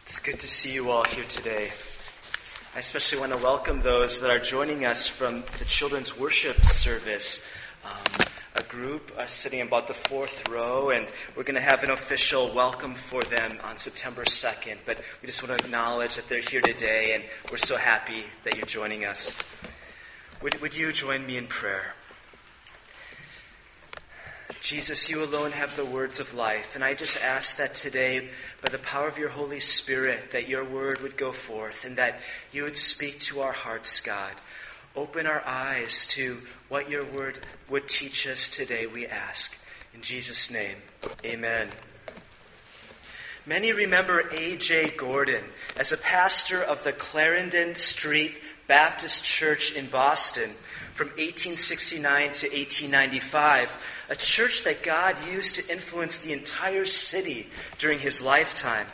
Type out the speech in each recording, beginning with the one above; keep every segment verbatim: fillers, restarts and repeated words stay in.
It's good to see you all here today. I especially want to welcome those that are joining us from the children's worship service. Um, a group uh, sitting about the fourth row, and we're going to have an official welcome for them on September second. But we just want to acknowledge that they're here today, and we're so happy that you're joining us. Would, would you join me in prayer? Jesus, you alone have the words of life, and I just ask that today, by the power of your Holy Spirit, that your word would go forth and that you would speak to our hearts, God. Open our eyes to what your word would teach us today, we ask. In Jesus' name, amen. Many remember A J Gordon as a pastor of the Clarendon Street Baptist Church in Boston from eighteen sixty-nine to eighteen ninety-five, a church that God used to influence the entire city during his lifetime.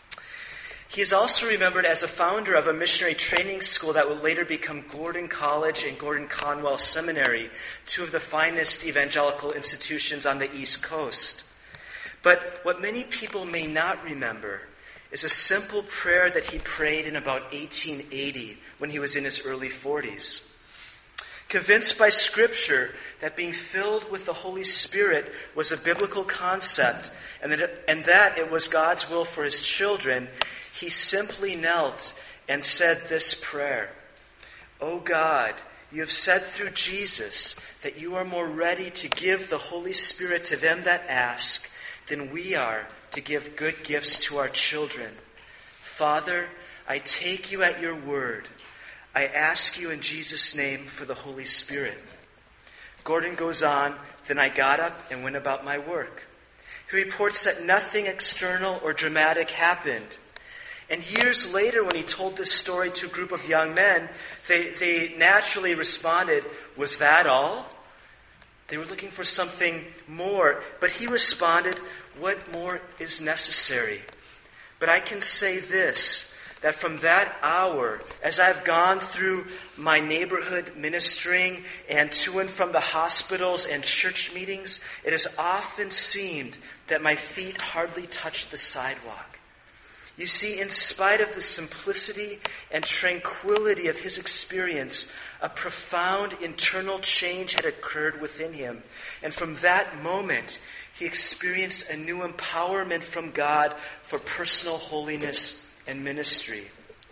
He is also remembered as a founder of a missionary training school that would later become Gordon College and Gordon Conwell Seminary, two of the finest evangelical institutions on the East Coast. But what many people may not remember is a simple prayer that he prayed in about eighteen eighty when he was in his early forties. Convinced by Scripture that being filled with the Holy Spirit was a biblical concept and that, it, and that it was God's will for his children, he simply knelt and said this prayer: "O God, you have said through Jesus that you are more ready to give the Holy Spirit to them that ask than we are to give good gifts to our children. Father, I take you at your word. I ask you in Jesus' name for the Holy Spirit." Gordon goes on, "Then I got up and went about my work." He reports that nothing external or dramatic happened. And years later, when he told this story to a group of young men, they, they naturally responded, "Was that all?" They were looking for something more. But he responded, "What more is necessary? But I can say this, that from that hour, as I've gone through my neighborhood ministering and to and from the hospitals and church meetings, it has often seemed that my feet hardly touched the sidewalk." You see, in spite of the simplicity and tranquility of his experience, a profound internal change had occurred within him. And from that moment, he experienced a new empowerment from God for personal holiness and ministry.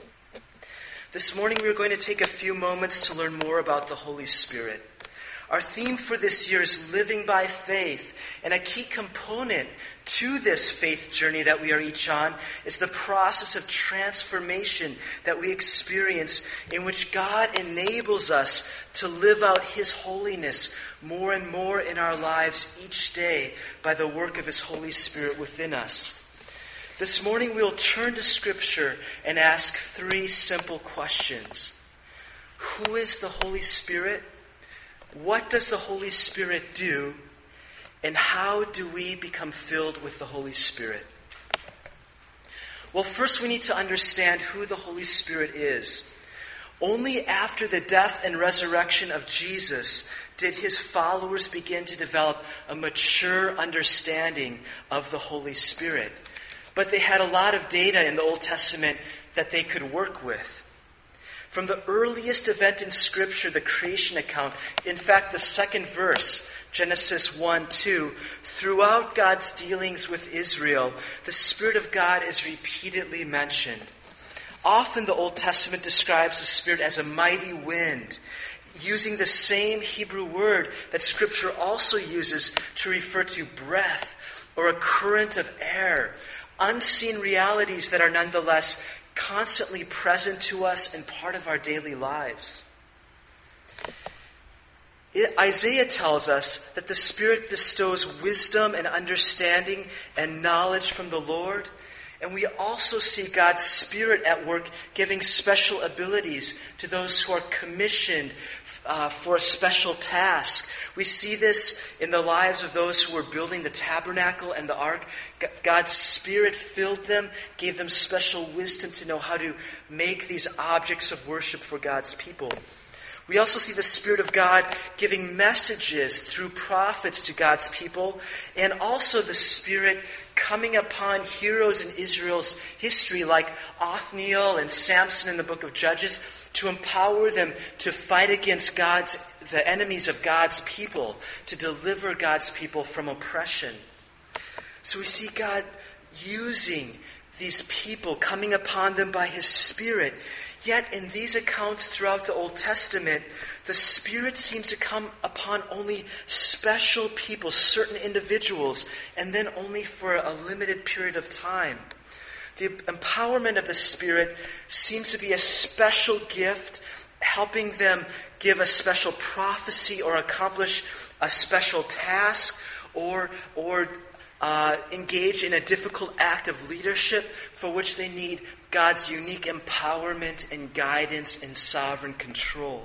This morning we are going to take a few moments to learn more about the Holy Spirit. Our theme for this year is living by faith, and a key component to this faith journey that we are each on is the process of transformation that we experience, in which God enables us to live out his holiness more and more in our lives each day by the work of his Holy Spirit within us. This morning we'll turn to Scripture and ask three simple questions. Who is the Holy Spirit? What does the Holy Spirit do? And how do we become filled with the Holy Spirit? Well, first we need to understand who the Holy Spirit is. Only after the death and resurrection of Jesus did his followers begin to develop a mature understanding of the Holy Spirit. But they had a lot of data in the Old Testament that they could work with. From the earliest event in Scripture, the creation account, in fact, the second verse, Genesis one two, throughout God's dealings with Israel, the Spirit of God is repeatedly mentioned. Often the Old Testament describes the Spirit as a mighty wind, using the same Hebrew word that Scripture also uses to refer to breath or a current of air. Unseen realities that are nonetheless constantly present to us and part of our daily lives. It, Isaiah tells us that the Spirit bestows wisdom and understanding and knowledge from the Lord. And we also see God's Spirit at work giving special abilities to those who are commissioned Uh, for a special task. We see this in the lives of those who were building the tabernacle and the ark. God's Spirit filled them, gave them special wisdom to know how to make these objects of worship for God's people. We also see the Spirit of God giving messages through prophets to God's people, and also the Spirit coming upon heroes in Israel's history like Othniel and Samson in the book of Judges to empower them to fight against God's, the enemies of God's people, to deliver God's people from oppression. So we see God using these people, coming upon them by His Spirit. Yet in these accounts throughout the Old Testament, the Spirit seems to come upon only special people, certain individuals, and then only for a limited period of time. The empowerment of the Spirit seems to be a special gift, helping them give a special prophecy or accomplish a special task or or uh, engage in a difficult act of leadership for which they need God's unique empowerment and guidance and sovereign control.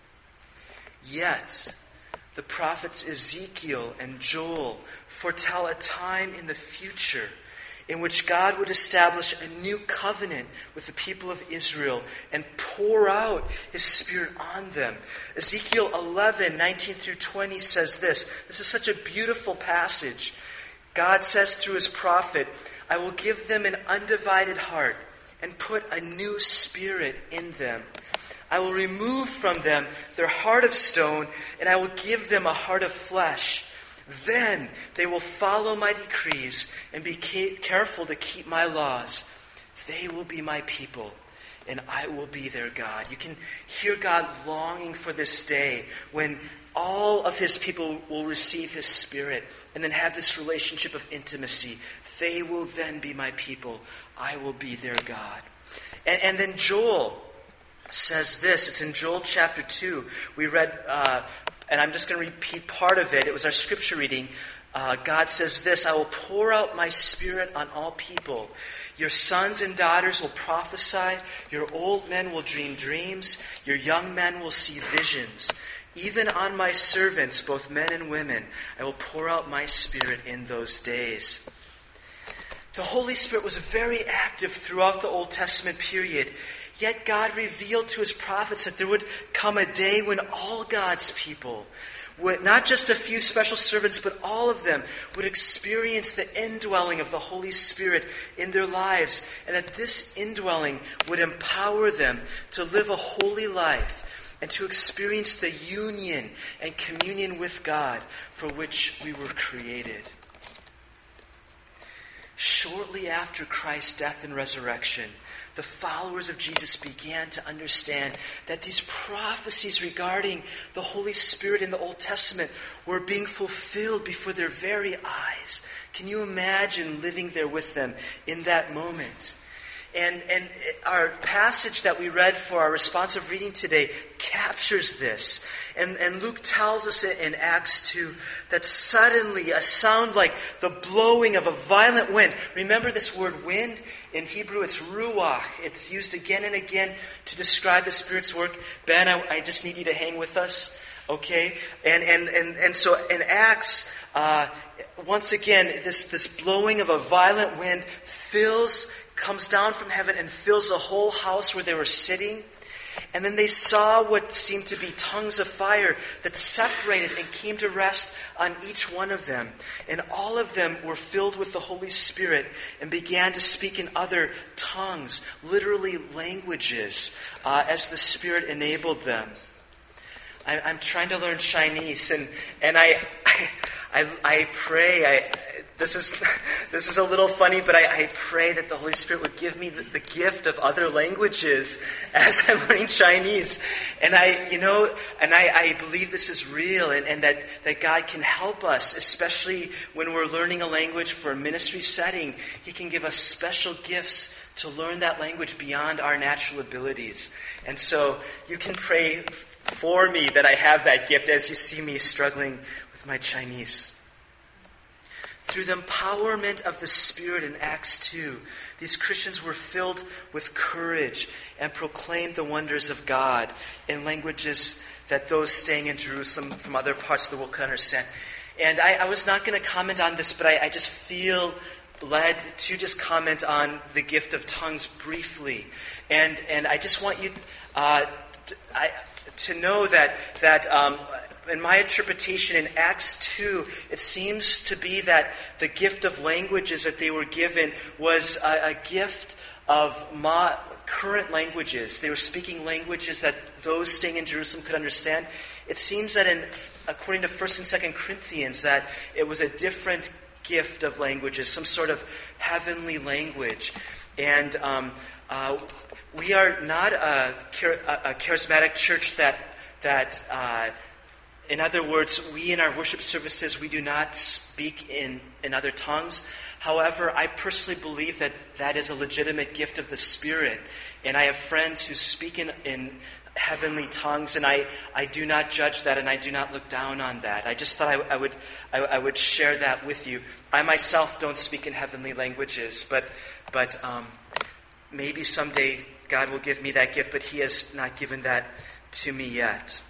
Yet, the prophets Ezekiel and Joel foretell a time in the future in which God would establish a new covenant with the people of Israel and pour out His Spirit on them. Ezekiel eleven, nineteen through twenty says this. This is such a beautiful passage. God says through His prophet, "I will give them an undivided heart and put a new spirit in them. I will remove from them their heart of stone, and I will give them a heart of flesh. Then they will follow my decrees and be careful to keep my laws. They will be my people, and I will be their God." You can hear God longing for this day when all of His people will receive His Spirit and then have this relationship of intimacy. They will then be my people. I will be their God. And, and then Joel says this. It's in Joel chapter two. We read, uh, and I'm just going to repeat part of it. It was our scripture reading. Uh, God says this, "I will pour out my Spirit on all people. Your sons and daughters will prophesy. Your old men will dream dreams. Your young men will see visions. Even on my servants, both men and women, I will pour out my Spirit in those days." The Holy Spirit was very active throughout the Old Testament period. Yet God revealed to His prophets that there would come a day when all God's people, would, not just a few special servants, but all of them, would experience the indwelling of the Holy Spirit in their lives. And that this indwelling would empower them to live a holy life and to experience the union and communion with God for which we were created. Shortly after Christ's death and resurrection, the followers of Jesus began to understand that these prophecies regarding the Holy Spirit in the Old Testament were being fulfilled before their very eyes. Can you imagine living there with them in that moment? And, and our passage that we read for our responsive reading today captures this. And, and Luke tells us in Acts two that suddenly a sound like the blowing of a violent wind. Remember this word wind? In Hebrew it's ruach. It's used again and again to describe the Spirit's work. Ben, I, I just need you to hang with us. Okay? And, and, and, and so in Acts, uh, once again, this, this blowing of a violent wind fills comes down from heaven and fills the whole house where they were sitting. And then they saw what seemed to be tongues of fire that separated and came to rest on each one of them. And all of them were filled with the Holy Spirit and began to speak in other tongues, literally languages, uh, as the Spirit enabled them. I, I'm trying to learn Chinese, and and I I, I, I pray I. This is this is a little funny, but I, I pray that the Holy Spirit would give me the, the gift of other languages as I'm learning Chinese. And I, you know, and I, I believe this is real, and, and that, that God can help us, especially when we're learning a language for a ministry setting. He can give us special gifts to learn that language beyond our natural abilities. And so you can pray for me that I have that gift as you see me struggling with my Chinese. Through the empowerment of the Spirit in Acts two, these Christians were filled with courage and proclaimed the wonders of God in languages that those staying in Jerusalem from other parts of the world could understand. And I, I was not going to comment on this, but I, I just feel led to just comment on the gift of tongues briefly. And and I just want you uh, to, I, to know that that um, in my interpretation, in Acts two, it seems to be that the gift of languages that they were given was a, a gift of ma- current languages. They were speaking languages that those staying in Jerusalem could understand. It seems that, in, according to First and Second Corinthians, that it was a different gift of languages, some sort of heavenly language. And um, uh, we are not a, a charismatic church that that. Uh, In other words, we in our worship services, we do not speak in, in other tongues. However, I personally believe that that is a legitimate gift of the Spirit. And I have friends who speak in, in heavenly tongues, and I, I do not judge that, and I do not look down on that. I just thought I, I would I, I would share that with you. I myself don't speak in heavenly languages, but but um, maybe someday God will give me that gift, but He has not given that to me yet.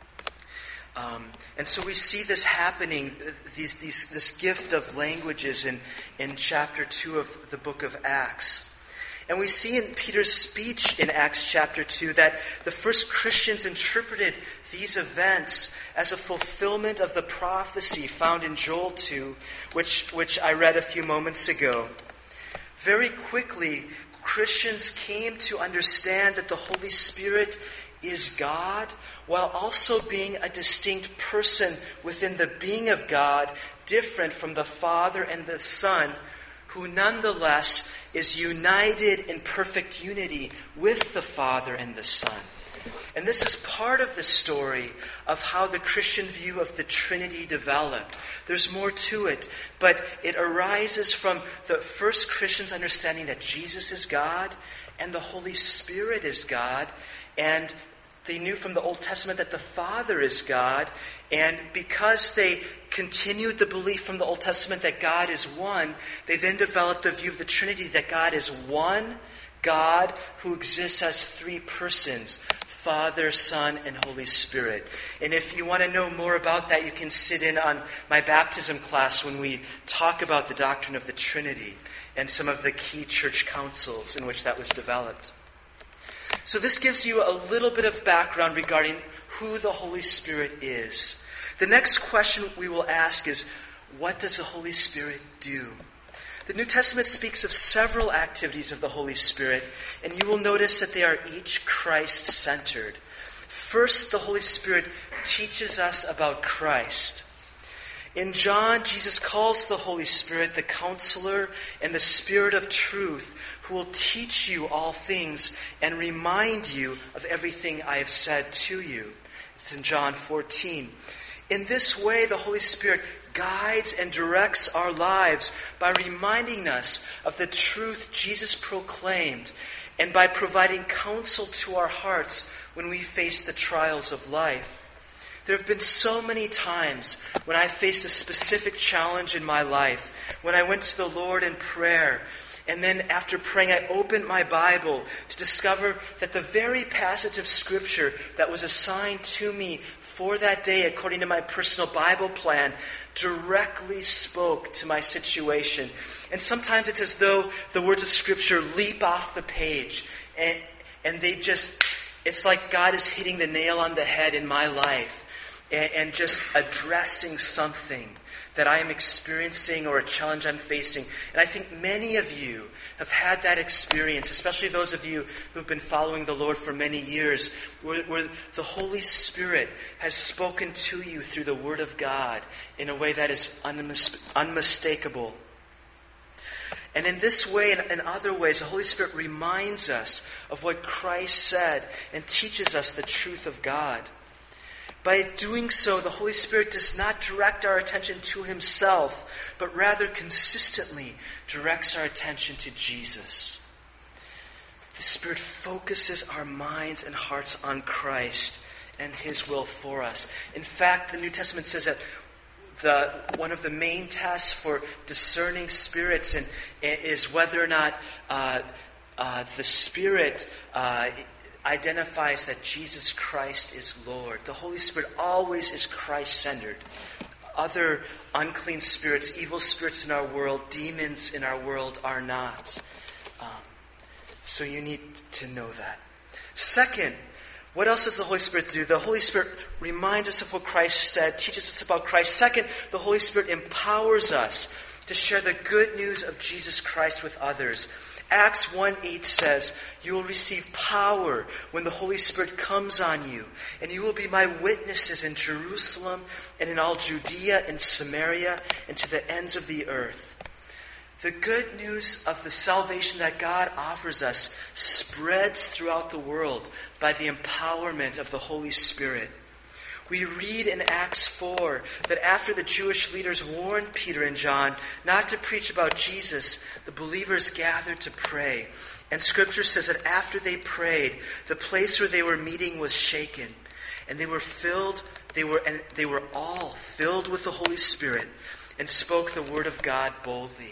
Um, and so we see this happening, these, these, this gift of languages in, in chapter two of the book of Acts. And we see in Peter's speech in Acts chapter two that the first Christians interpreted these events as a fulfillment of the prophecy found in Joel two, which, which I read a few moments ago. Very quickly, Christians came to understand that the Holy Spirit is God, while also being a distinct person within the being of God, different from the Father and the Son, who nonetheless is united in perfect unity with the Father and the Son. And this is part of the story of how the Christian view of the Trinity developed. There's more to it, but it arises from the first Christians' understanding that Jesus is God and the Holy Spirit is God, and they knew from the Old Testament that the Father is God, and because they continued the belief from the Old Testament that God is one, they then developed the view of the Trinity that God is one God who exists as three persons, Father, Son, and Holy Spirit. And if you want to know more about that, you can sit in on my baptism class when we talk about the doctrine of the Trinity and some of the key church councils in which that was developed. So this gives you a little bit of background regarding who the Holy Spirit is. The next question we will ask is, what does the Holy Spirit do? The New Testament speaks of several activities of the Holy Spirit, and you will notice that they are each Christ-centered. First, the Holy Spirit teaches us about Christ. In John, Jesus calls the Holy Spirit the Counselor and the Spirit of Truth, who will teach you all things and remind you of everything I have said to you. It's in John fourteen. In this way, the Holy Spirit guides and directs our lives by reminding us of the truth Jesus proclaimed and by providing counsel to our hearts when we face the trials of life. There have been so many times when I faced a specific challenge in my life, when I went to the Lord in prayer, and then after praying, I opened my Bible to discover that the very passage of Scripture that was assigned to me for that day, according to my personal Bible plan, directly spoke to my situation. And sometimes it's as though the words of Scripture leap off the page, and, and they just, it's like God is hitting the nail on the head in my life and, and just addressing something that I am experiencing or a challenge I'm facing. And I think many of you have had that experience, especially those of you who've been following the Lord for many years, where, where the Holy Spirit has spoken to you through the Word of God in a way that is unmis- unmistakable. And in this way and in other ways, the Holy Spirit reminds us of what Christ said and teaches us the truth of God. By doing so, the Holy Spirit does not direct our attention to Himself, but rather consistently directs our attention to Jesus. The Spirit focuses our minds and hearts on Christ and His will for us. In fact, the New Testament says that the one of the main tests for discerning spirits and, is whether or not uh, uh, the Spirit Uh, identifies that Jesus Christ is Lord. The Holy Spirit always is Christ-centered. Other unclean spirits, evil spirits in our world, demons in our world are not. Um, so you need to know that. Second, What else does the Holy Spirit do? The Holy Spirit reminds us of what Christ said, teaches us about Christ. Second, the Holy Spirit empowers us to share the good news of Jesus Christ with others. Acts one eight says, "You will receive power when the Holy Spirit comes on you, and you will be my witnesses in Jerusalem and in all Judea and Samaria and to the ends of the earth." The good news of the salvation that God offers us spreads throughout the world by the empowerment of the Holy Spirit. We read in Acts four that after the Jewish leaders warned Peter and John not to preach about Jesus, the believers gathered to pray. And Scripture says that after they prayed, the place where they were meeting was shaken, and they were filled, they were and they were all filled with the Holy Spirit and spoke the word of God boldly.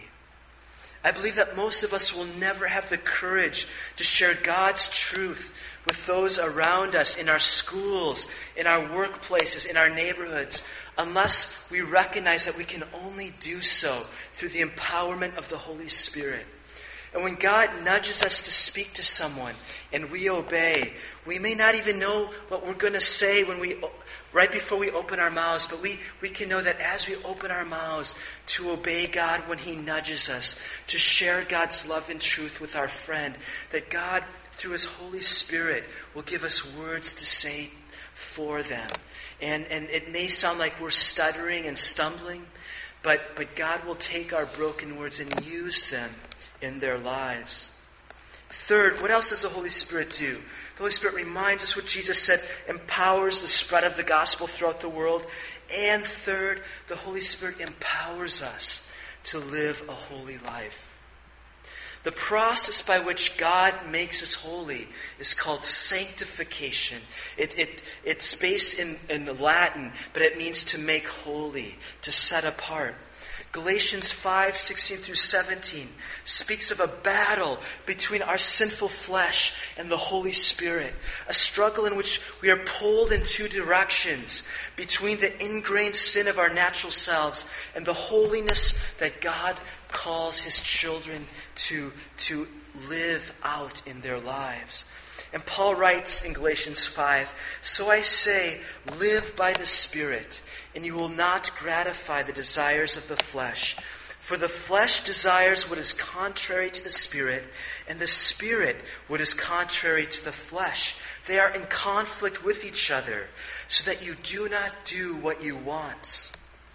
I believe that most of us will never have the courage to share God's truth with those around us in our schools, in our workplaces, in our neighborhoods, unless we recognize that we can only do so through the empowerment of the Holy Spirit. And when God nudges us to speak to someone and we obey, we may not even know what we're going to say when we right before we open our mouths, but we, we can know that as we open our mouths to obey God when He nudges us, to share God's love and truth with our friend, that God, through His Holy Spirit, will give us words to say for them. And, and it may sound like we're stuttering and stumbling, but, but God will take our broken words and use them in their lives. Third, what else does the Holy Spirit do? The Holy Spirit reminds us what Jesus said, empowers the spread of the gospel throughout the world. And third, the Holy Spirit empowers us to live a holy life. The process by which God makes us holy is called sanctification. It, it, it's based in, in Latin, but it means to make holy, to set apart. Galatians five sixteen through seventeen speaks of a battle between our sinful flesh and the Holy Spirit. A struggle in which we are pulled in two directions, between the ingrained sin of our natural selves and the holiness that God calls His children to, to live out in their lives. And Paul writes in Galatians five, "So I say, live by the Spirit, and you will not gratify the desires of the flesh. For the flesh desires what is contrary to the Spirit, and the Spirit what is contrary to the flesh. They are in conflict with each other, so that you do not do what you want."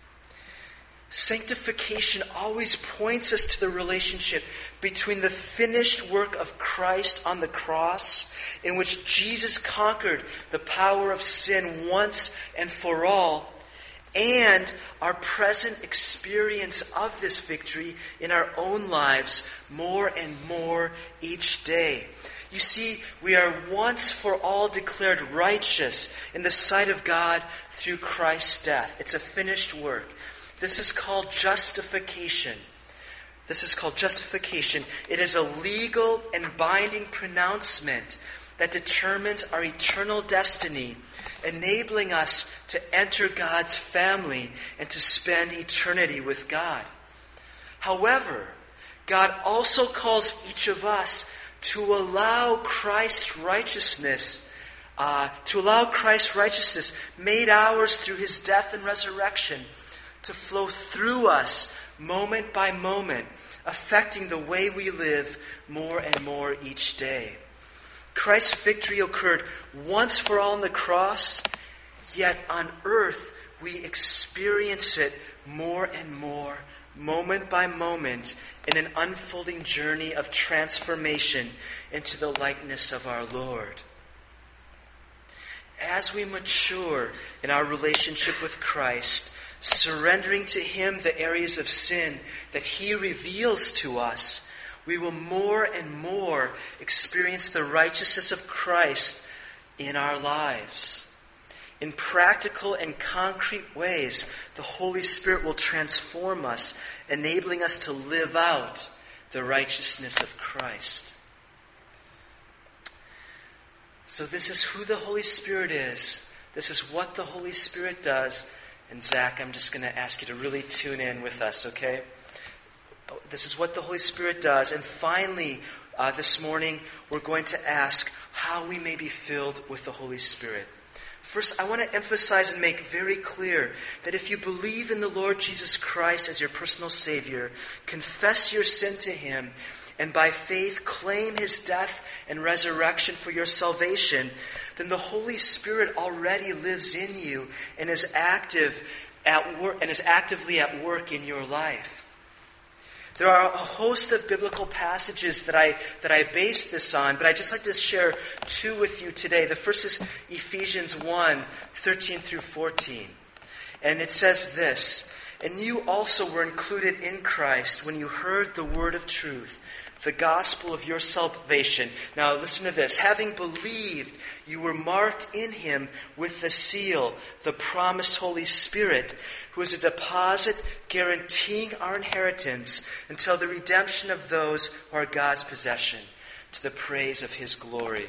Sanctification always points us to the relationship between the finished work of Christ on the cross, in which Jesus conquered the power of sin once and for all, and our present experience of this victory in our own lives more and more each day. You see, we are once for all declared righteous in the sight of God through Christ's death. It's a finished work. This is called justification. This is called justification. It is a legal and binding pronouncement that determines our eternal destiny, enabling us to enter God's family and to spend eternity with God. However, God also calls each of us to allow Christ's righteousness, uh, to allow Christ's righteousness made ours through His death and resurrection, to flow through us moment by moment, affecting the way we live more and more each day. Christ's victory occurred once for all on the cross, yet on earth we experience it more and more, moment by moment, in an unfolding journey of transformation into the likeness of our Lord. As we mature in our relationship with Christ, surrendering to Him the areas of sin that He reveals to us, we will more and more experience the righteousness of Christ in our lives. In practical and concrete ways, the Holy Spirit will transform us, enabling us to live out the righteousness of Christ. So this is who the Holy Spirit is. This is what the Holy Spirit does. And Zach, I'm just going to ask you to really tune in with us, okay? This is what the Holy Spirit does. And finally, uh, this morning, we're going to ask, how how we may be filled with the Holy Spirit. First, I want to emphasize and make very clear that if you believe in the Lord Jesus Christ as your personal Savior, confess your sin to Him, and by faith claim His death and resurrection for your salvation, then the Holy Spirit already lives in you and is active at work and is actively at work in your life. There are a host of biblical passages that I that I base this on, but I'd just like to share two with you today. The first is Ephesians one, thirteen through fourteen. And it says this, "And you also were included in Christ when you heard the word of truth, the gospel of your salvation." Now listen to this. "Having believed, you were marked in Him with the seal, the promised Holy Spirit, who is a deposit guaranteeing our inheritance until the redemption of those who are God's possession, to the praise of His glory."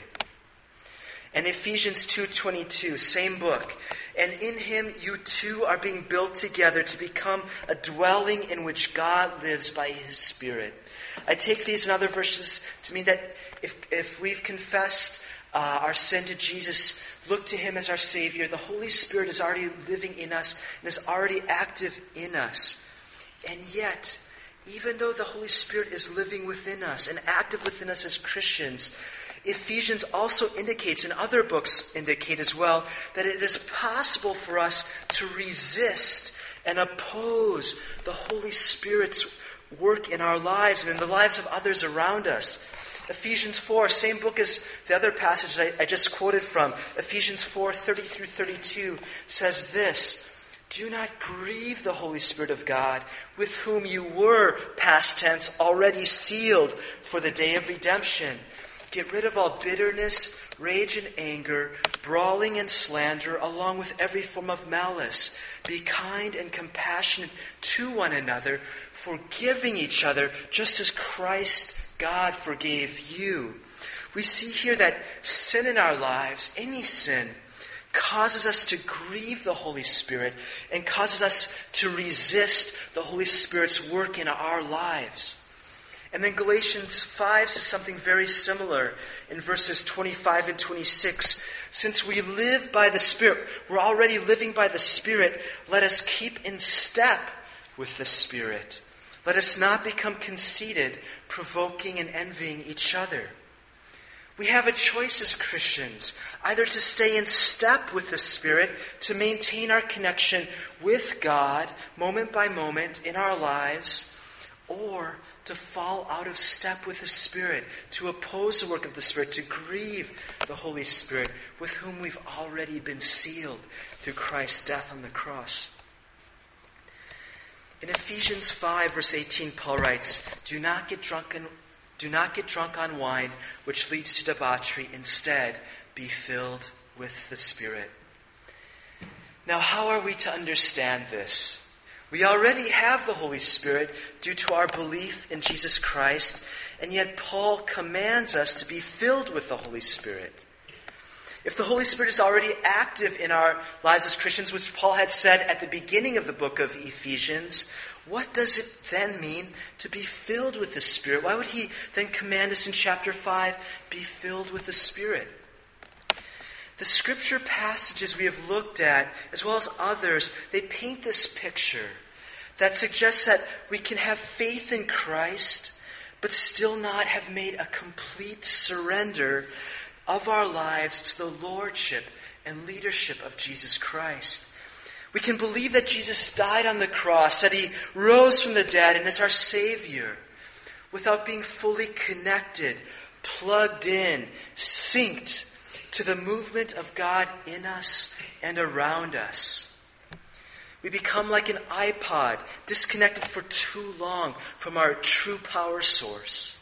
And Ephesians two twenty-two, same book. "And in Him you too are being built together to become a dwelling in which God lives by His Spirit." I take these and other verses to mean that if, if we've confessed uh, our sin to Jesus, look to Him as our Savior, the Holy Spirit is already living in us and is already active in us. And yet, even though the Holy Spirit is living within us and active within us as Christians, Ephesians also indicates, and other books indicate as well, that it is possible for us to resist and oppose the Holy Spirit's work in our lives and in the lives of others around us. Ephesians four, same book as the other passage I, I just quoted from, Ephesians four, thirty through thirty-two, says this, "Do not grieve the Holy Spirit of God, with whom you were, past tense, already sealed for the day of redemption. Get rid of all bitterness, rage and anger, brawling and slander, along with every form of malice. Be kind and compassionate to one another, forgiving each other, just as Christ God forgave you." We see here that sin in our lives, any sin, causes us to grieve the Holy Spirit and causes us to resist the Holy Spirit's work in our lives. And then Galatians five says something very similar in verses twenty-five and twenty-six. "Since we live by the Spirit, we're already living by the Spirit, let us keep in step with the Spirit. Let us not become conceited, provoking and envying each other." We have a choice as Christians, either to stay in step with the Spirit, to maintain our connection with God moment by moment in our lives, or to fall out of step with the Spirit, to oppose the work of the Spirit, to grieve the Holy Spirit, with whom we've already been sealed through Christ's death on the cross. In Ephesians five, verse eighteen, Paul writes, Do not get drunken, do not get drunk on wine, which leads to debauchery. Instead, be filled with the Spirit. Now, how are we to understand this? We already have the Holy Spirit due to our belief in Jesus Christ, and yet Paul commands us to be filled with the Holy Spirit. If the Holy Spirit is already active in our lives as Christians, which Paul had said at the beginning of the book of Ephesians, what does it then mean to be filled with the Spirit? Why would he then command us in chapter five, be filled with the Spirit? The scripture passages we have looked at, as well as others, they paint this picture that suggests that we can have faith in Christ, but still not have made a complete surrender of our lives to the lordship and leadership of Jesus Christ. We can believe that Jesus died on the cross, that he rose from the dead and is our Savior, without being fully connected, plugged in, synced to the movement of God in us and around us. We become like an iPod, disconnected for too long from our true power source.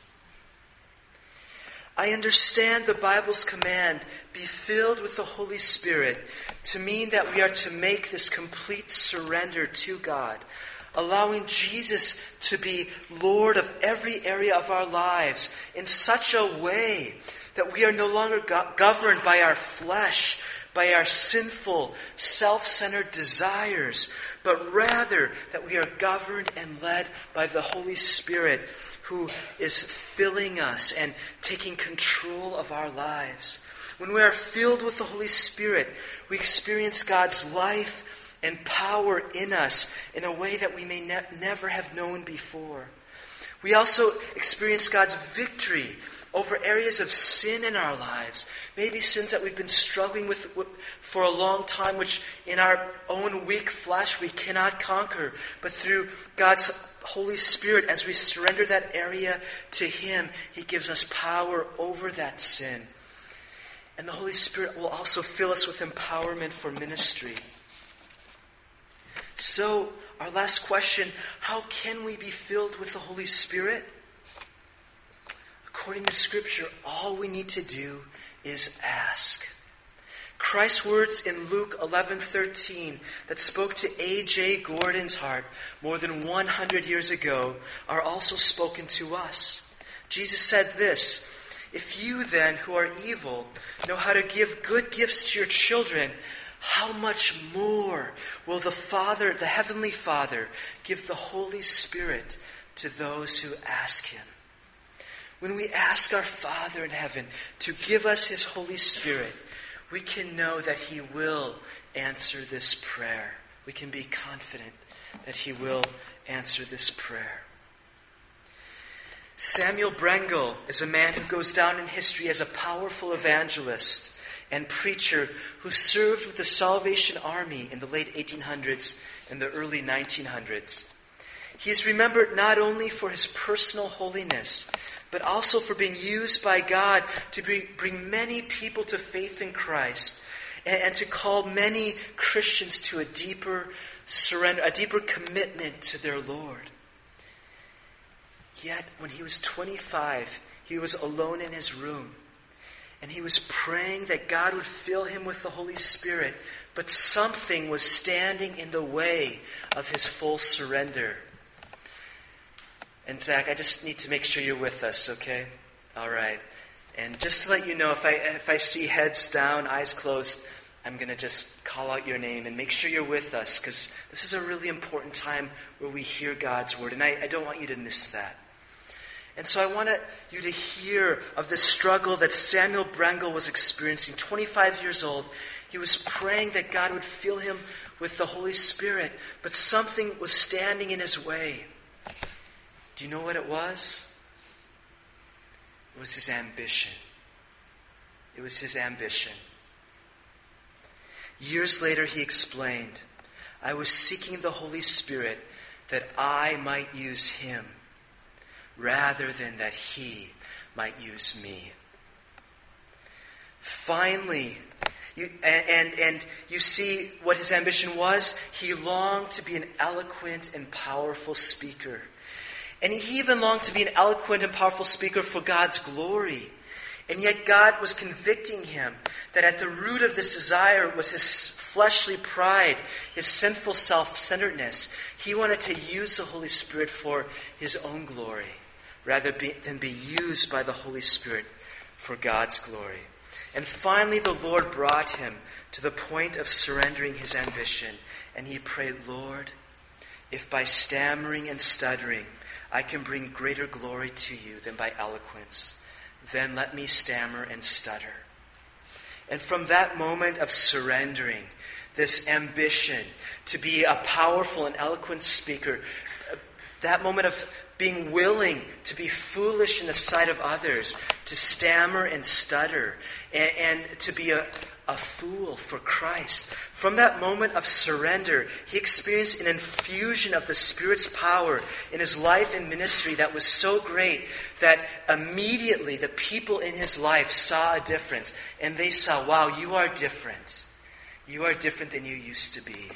I understand the Bible's command, be filled with the Holy Spirit, to mean that we are to make this complete surrender to God, allowing Jesus to be Lord of every area of our lives in such a way that we are no longer go- governed by our flesh, by our sinful, self-centered desires, but rather that we are governed and led by the Holy Spirit, who is filling us and taking control of our lives. When we are filled with the Holy Spirit, we experience God's life and power in us in a way that we may ne- never have known before. We also experience God's victory over areas of sin in our lives. Maybe sins that we've been struggling with for a long time, which in our own weak flesh we cannot conquer. But through God's Holy Spirit, as we surrender that area to Him, He gives us power over that sin. And the Holy Spirit will also fill us with empowerment for ministry. So, our last question, how can we be filled with the Holy Spirit? According to Scripture, all we need to do is ask. Christ's words in Luke eleven thirteen that spoke to A J Gordon's heart more than one hundred years ago are also spoken to us. Jesus said this, "If you then, who are evil, know how to give good gifts to your children, how much more will the Father, the Heavenly Father, give the Holy Spirit to those who ask Him?" When we ask our Father in heaven to give us His Holy Spirit, we can know that He will answer this prayer. We can be confident that He will answer this prayer. Samuel Brengel is a man who goes down in history as a powerful evangelist and preacher who served with the Salvation Army in the late eighteen hundreds and the early nineteen hundreds. He is remembered not only for his personal holiness, but also for being used by God to bring, bring many people to faith in Christ and, and to call many Christians to a deeper surrender, a deeper commitment to their Lord. Yet, when he was twenty-five, he was alone in his room. And he was praying that God would fill him with the Holy Spirit. But something was standing in the way of his full surrender. And Zach, I just need to make sure you're with us, okay? All right. And just to let you know, if I if I see heads down, eyes closed, I'm going to just call out your name and make sure you're with us, because this is a really important time where we hear God's word. And I, I don't want you to miss that. And so I want you to hear of the struggle that Samuel Brengel was experiencing. twenty-five years old, he was praying that God would fill him with the Holy Spirit, but something was standing in his way. Do you know what it was? It was his ambition. It was his ambition. Years later, he explained, "I was seeking the Holy Spirit that I might use Him, rather than that He might use me." Finally, you, and, and, and you see what his ambition was? He longed to be an eloquent and powerful speaker. And he even longed to be an eloquent and powerful speaker for God's glory. And yet God was convicting him that at the root of this desire was his fleshly pride, his sinful self-centeredness. He wanted to use the Holy Spirit for His own glory, rather be, than be used by the Holy Spirit for God's glory. And finally, the Lord brought him to the point of surrendering his ambition. And he prayed, "Lord, if by stammering and stuttering I can bring greater glory to You than by eloquence, then let me stammer and stutter." And from that moment of surrendering, this ambition to be a powerful and eloquent speaker, that moment of being willing to be foolish in the sight of others, to stammer and stutter, and, and to be a, a fool for Christ. From that moment of surrender, he experienced an infusion of the Spirit's power in his life and ministry that was so great that immediately the people in his life saw a difference. And they saw, wow, you are different. You are different than you used to be.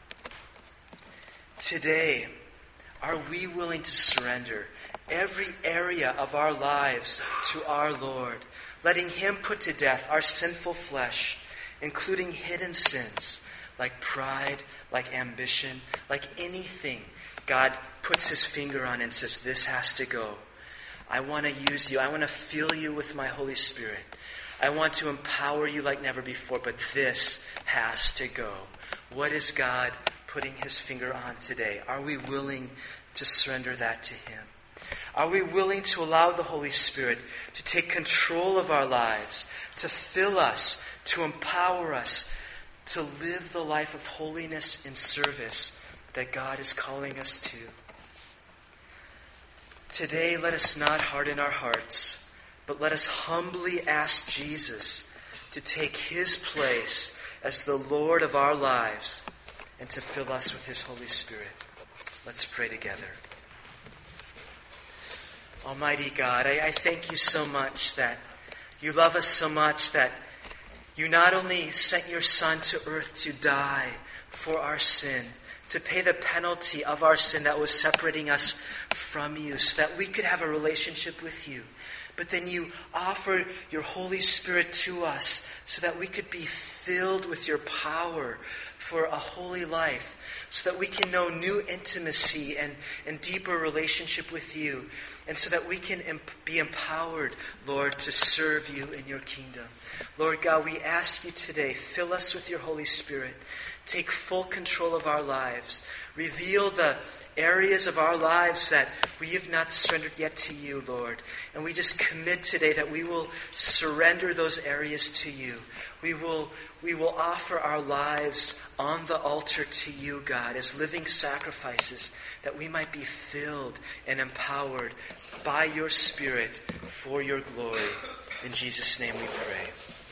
Today, are we willing to surrender every area of our lives to our Lord, letting Him put to death our sinful flesh, including hidden sins like pride, like ambition, like anything God puts His finger on and says, this has to go. I want to use you. I want to fill you with my Holy Spirit. I want to empower you like never before, but this has to go. What is God putting His finger on today? Are we willing to surrender that to Him? Are we willing to allow the Holy Spirit to take control of our lives, to fill us, to empower us, to live the life of holiness and service that God is calling us to? Today, let us not harden our hearts, but let us humbly ask Jesus to take his place as the Lord of our lives and to fill us with his Holy Spirit. Let's pray together. Almighty God, I, I thank you so much that you love us so much that you not only sent your Son to earth to die for our sin, to pay the penalty of our sin that was separating us from you, so that we could have a relationship with you. But then you offered your Holy Spirit to us so that we could be filled with your power for a holy life, so that we can know new intimacy and, and deeper relationship with you, and so that we can imp- be empowered, Lord, to serve you in your kingdom. Lord God, we ask you today, fill us with your Holy Spirit. Take full control of our lives. Reveal the areas of our lives that we have not surrendered yet to you, Lord. And we just commit today that we will surrender those areas to you. We will, we will offer our lives on the altar to you, God, as living sacrifices, that we might be filled and empowered by your Spirit for your glory. In Jesus' name we pray.